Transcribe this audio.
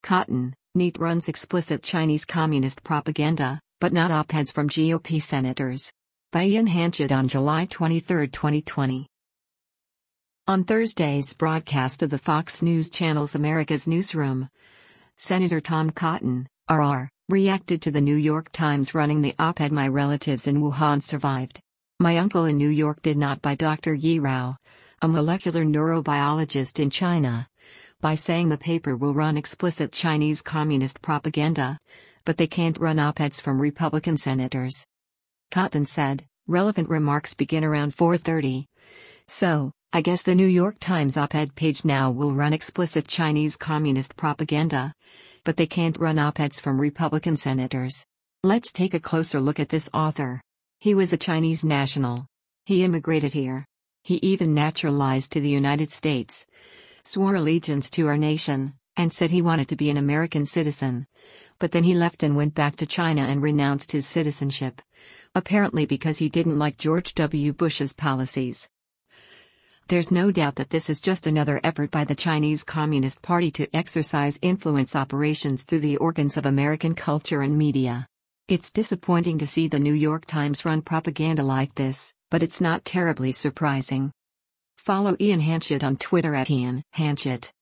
Cotton, NEET runs explicit Chinese Communist propaganda, but not op-eds from GOP senators. By Ian Hanchett on July 23, 2020. On Thursday's broadcast of the Fox News Channel's America's Newsroom, Senator Tom Cotton, RR, reacted to the New York Times running the op-ed "My relatives in Wuhan survived. My uncle in New York did not," by Dr. Yi Rao, a molecular neurobiologist in China, by saying the paper will run explicit Chinese Communist propaganda, but they can't run op-eds from Republican senators. Cotton said, relevant remarks begin around 4:30. So, I guess the New York Times op-ed page now will run explicit Chinese Communist propaganda, but they can't run op-eds from Republican senators. Let's take a closer look at this author. He was a Chinese national. He immigrated here. He even naturalized to the United States, swore allegiance to our nation, and said he wanted to be an American citizen. But then he left and went back to China and renounced his citizenship, apparently because he didn't like George W. Bush's policies. There's no doubt that this is just another effort by the Chinese Communist Party to exercise influence operations through the organs of American culture and media. It's disappointing to see the New York Times run propaganda like this, but it's not terribly surprising. Follow Ian Hanchett on Twitter @Ian Hanchett.